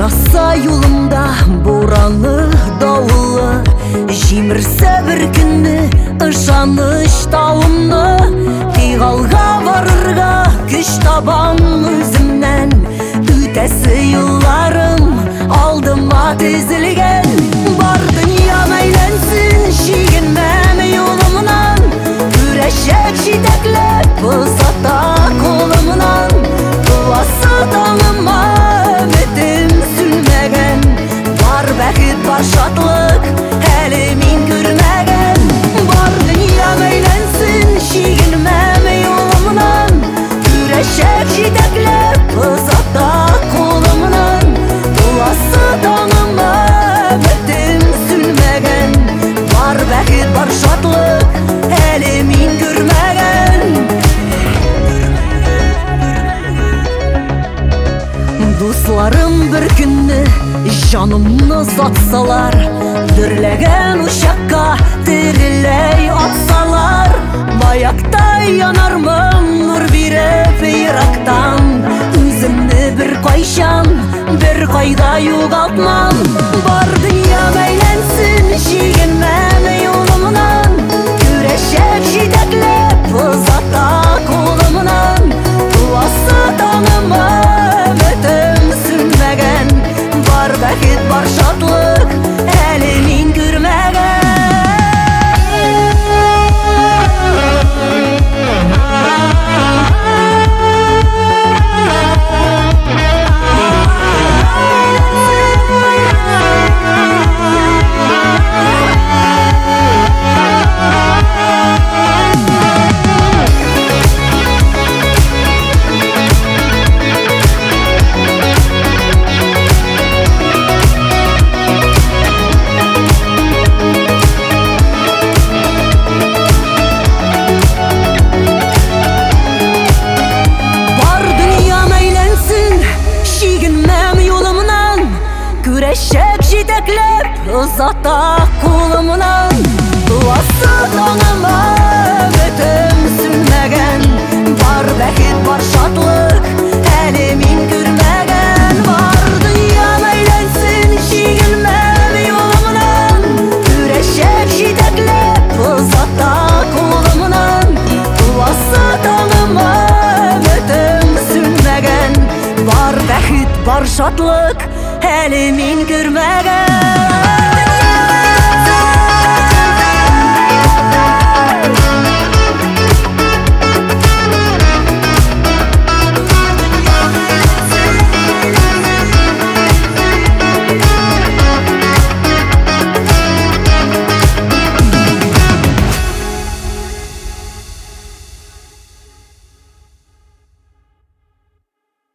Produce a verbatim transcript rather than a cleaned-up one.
Араса юлымда бураны, дауылы, жимірсе бір күнні ышаныш тауымны. Тиғалға барырға күш табам өзімнен, үтәсі юлларым алдыма тезілген. Бар дүния мәйленсін, шегінмәм юлымнан, күрешек жетеклеп ұзата қолымнан. Туасы таңыма үмітім сүлмәген, бар бәхет, бар шатлық, әлі мен көрмәген. Бар дүния мәйленсін, шегінмәм юлымнан, күрешек жетеклеп ұзата қолымнан. Туасы таңыма үмітім сүлмәген, бар бәхет, бар шатлық, әлі мен көрмәген. Дусларым бір күнні жанымны сатсалар, дүрлеген ұшаққа тірілей атсалар, баяқтай янармын нұр беріп ирақтан. Өзімні бір қайшан, бір қайда юғалтмам. Бар дүния мәйленсін, шегінмәм юлымнан, күрешек жетеклеп ұзата қолымнан. Туасы таңыма үмітім сүнмәген, бар бәхет, бар шатлық, әлі мен көрмәген. Күрешек жетеклеп ұзата қолымнан. Туасы таңыма үмітім сүнмәген, бар бәхет, бар шатлық, әлі мен көрмәген. Бар дүния мәйленсін, шегінмәм юлымнан, күрешек жетеклеп ұзата қолымнан. Туасы таңыма үмітім сүнмәген, бар бәхет, бар шатлық, әлі мен көрмәген.